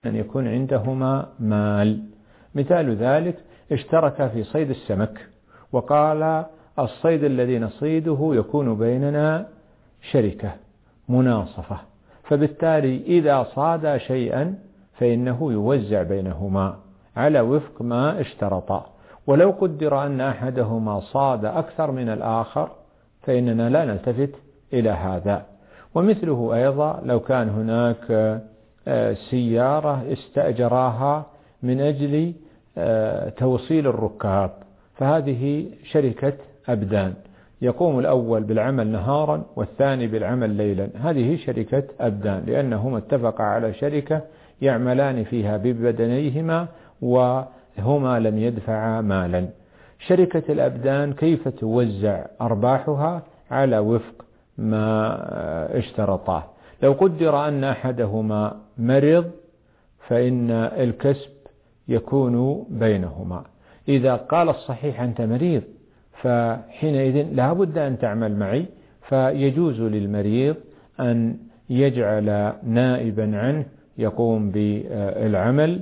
أن يكون عندهما مال. مثال ذلك اشترك في صيد السمك وقال الصيد الذي نصيده يكون بيننا شركة مناصفة، فبالتالي إذا صاد شيئا فإنه يوزع بينهما على وفق ما اشترطا. ولو قدر أن أحدهما صاد أكثر من الآخر فإننا لا نلتفت إلى هذا. ومثله أيضا لو كان هناك سيارة استأجراها من أجل توصيل الركاب، فهذه شركة أبدان، يقوم الأول بالعمل نهارا والثاني بالعمل ليلا، هذه شركة أبدان لأنهما اتفقا على شركة يعملان فيها ببدنيهما وهما لم يدفعا مالا. شركة الأبدان كيف توزع أرباحها؟ على وفق ما اشترطاه. لو قدر أن أحدهما مرض فإن الكسب يكون بينهما. إذا قال الصحيح أنت مريض فحينئذ لا بد أن تعمل معي، فيجوز للمريض أن يجعل نائبا عنه يقوم بالعمل.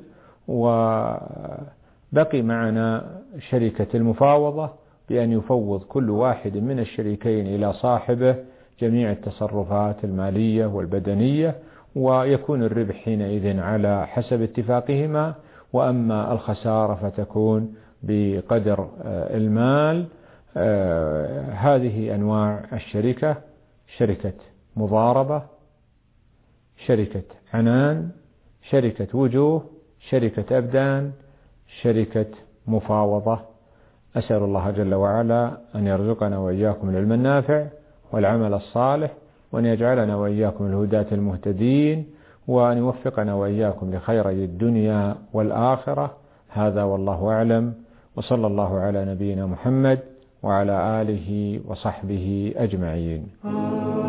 وبقي معنا شركة المفاوضة بأن يفوض كل واحد من الشريكين إلى صاحبه جميع التصرفات المالية والبدنية، ويكون الربح حينئذ على حسب اتفاقهما، وأما الخسارة فتكون بقدر المال. هذه أنواع الشركة: شركة مضاربة، شركة عنان، شركة وجوه، شركة أبدان، شركة مفاوضة. أسأل الله جل وعلا أن يرزقنا وإياكم العلم النافع والعمل الصالح، وأن يجعلنا وإياكم الهداة المهتدين، وأن يوفقنا وإياكم لخيري الدنيا والآخرة. هذا والله أعلم، وصلى الله على نبينا محمد وعلى آله وصحبه أجمعين.